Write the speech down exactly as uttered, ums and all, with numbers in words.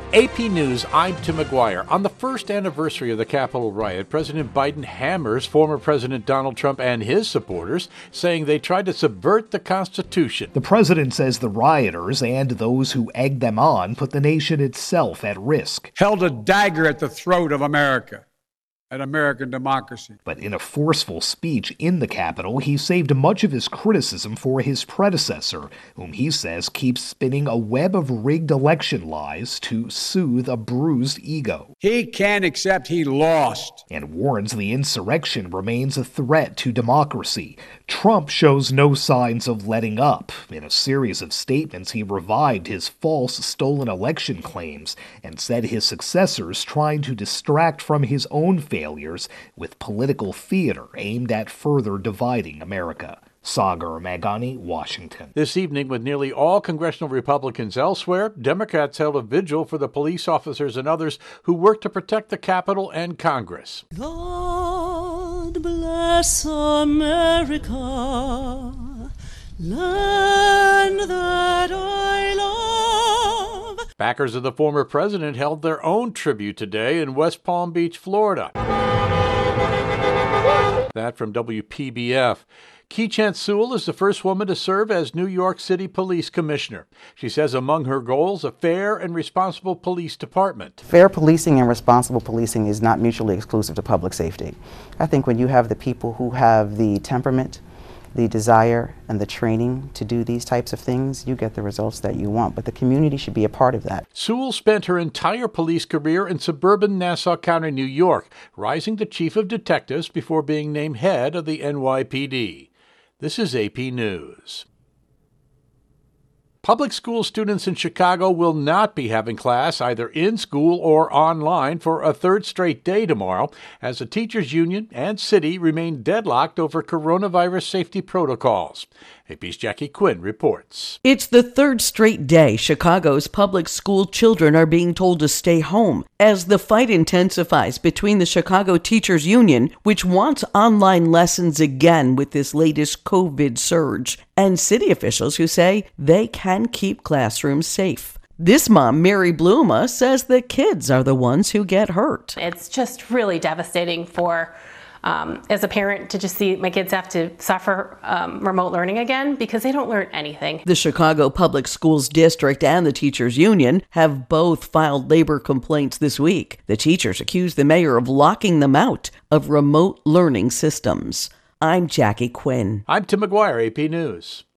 A P News, I'm Tim McGuire. On the first anniversary of the Capitol riot, President Biden hammers former President Donald Trump and his supporters, saying they tried to subvert the Constitution. The president says the rioters and those who egged them on put the nation itself at risk. Held a dagger at the throat of America and American democracy. But in a forceful speech in the Capitol, he saved much of his criticism for his predecessor, whom he says keeps spinning a web of rigged election lies to soothe a bruised ego. He can't accept he lost. And warns the insurrection remains a threat to democracy. Trump shows no signs of letting up. In a series of statements, he revived his false stolen election claims and said his successors trying to distract from his own failures failures with political theater aimed at further dividing America. Sagar Meghani, Washington. This evening, with nearly all congressional Republicans elsewhere, Democrats held a vigil for the police officers and others who work to protect the Capitol and Congress. God bless America, land that I love. Backers of the former president held their own tribute today in West Palm Beach, Florida. That from W P B F. Keechant Sewell is the first woman to serve as New York City Police Commissioner. She says among her goals, a fair and responsible police department. Fair policing and responsible policing is not mutually exclusive to public safety. I think when you have the people who have the temperament, the desire, and the training to do these types of things, you get the results that you want. But the community should be a part of that. Sewell spent her entire police career in suburban Nassau County, New York, rising to chief of detectives before being named head of the N Y P D. This is A P News. Public school students in Chicago will not be having class either in school or online for a third straight day tomorrow, as the teachers' union and city remain deadlocked over coronavirus safety protocols. A P's Jackie Quinn reports. It's the third straight day Chicago's public school children are being told to stay home as the fight intensifies between the Chicago Teachers Union, which wants online lessons again with this latest COVID surge, and city officials who say they can keep classrooms safe. This mom, Mary Bluma, says the kids are the ones who get hurt. It's just really devastating for Um, as a parent to just see my kids have to suffer um, remote learning again because they don't learn anything. The Chicago Public Schools District and the Teachers Union have both filed labor complaints this week. The teachers accuse the mayor of locking them out of remote learning systems. I'm Jackie Quinn. I'm Tim McGuire, A P News.